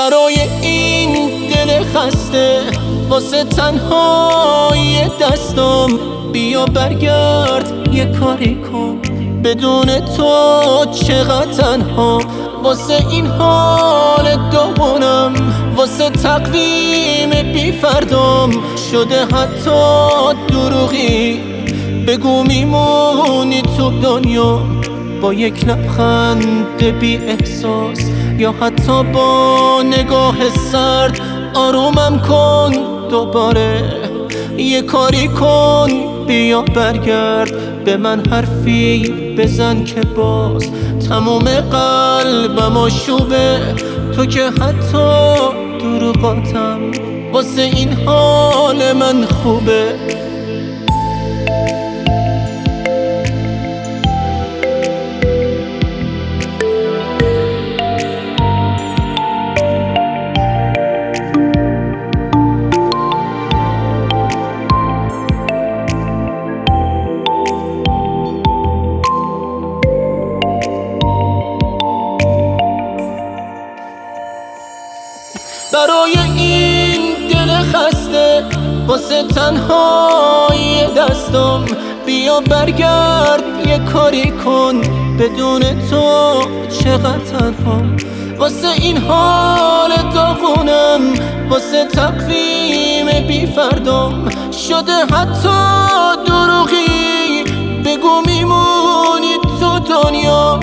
برای این دل خسته واسه تنهایی دستم بیا برگرد یه کاری کن بدون تو چقدر تنها واسه این حال داغونم واسه تقویم بی فردام شده حتی دروغی بگو میمونی تو دنیا با یک لبخند بی احساس یا حتی با نگاه سرد آرومم کن دوباره یه کاری کن بیا برگرد به من حرفی بزن که باز تموم قلبم آشوبه تو که حتی دروغاتم واسه این حال من خوبه برای این دل خسته واسه تنهایی دستم بیا برگرد یه کاری کن بدون تو چقدر تنهام واسه این حال داغونم واسه تقویم بی فردام شده حتی دروغی بگو میمونی تو دنیا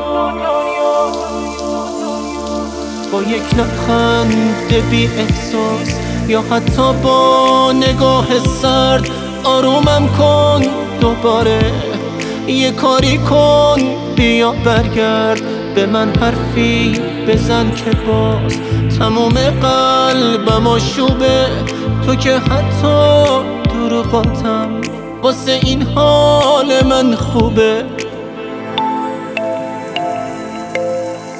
با یک لبخند بی احساس یا حتی با نگاه سرد آرومم کن دوباره یه کاری کن بیا برگرد به من حرفی بزن که باز تموم قلبم آشوبه تو که حتی دروغاتم واسه این حال من خوبه